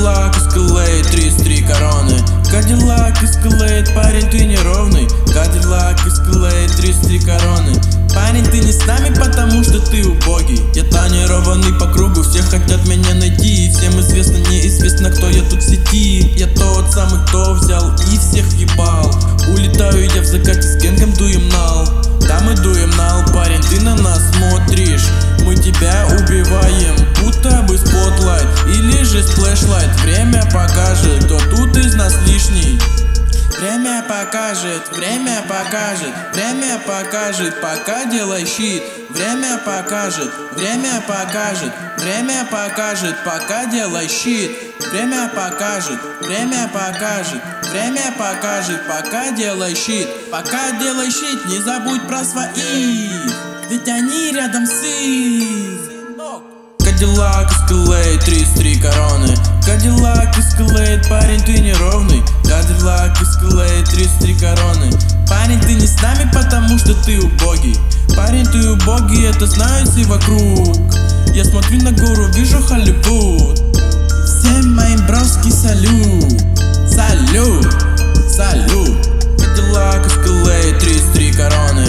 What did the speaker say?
Cadillac Escalade, 33 короны. Cadillac Escalade, парень, ты неровный. Cadillac Escalade, 33 короны. Парень, ты не с нами, потому что ты убогий. Я тонированный по кругу, все хотят меня найти. Всем известно, неизвестно, кто я тут в сети. Я тот самый, кто взял и всех ебал. Улетаю я в закате с генгом, дуем нал. Да, мы дуем нал, парень, ты на нас смотришь. Мы тебя убиваем, будто бы спотлайт или же сплэшлайт. Время покажет, кто тут из нас лишний. Время покажет, время покажет, время покажет, пока делай щит. Время покажет, время покажет, время покажет, пока делай щит. Время покажет, время покажет, время покажет, пока делай щит. Пока делай щит, не забудь про своих, ведь они рядом с их. Cadillac Escalade, 33 короны. Cadillac Escalade, парень, ты неровный. Cadillac Escalade, 33 короны. Парень, ты не с нами, потому что ты убогий. Парень, ты убогий, это знают все вокруг. Я смотрю на гору, вижу Холливуд. Всем моим броски салют. Салют, салют. Cadillac Escalade, 33 короны.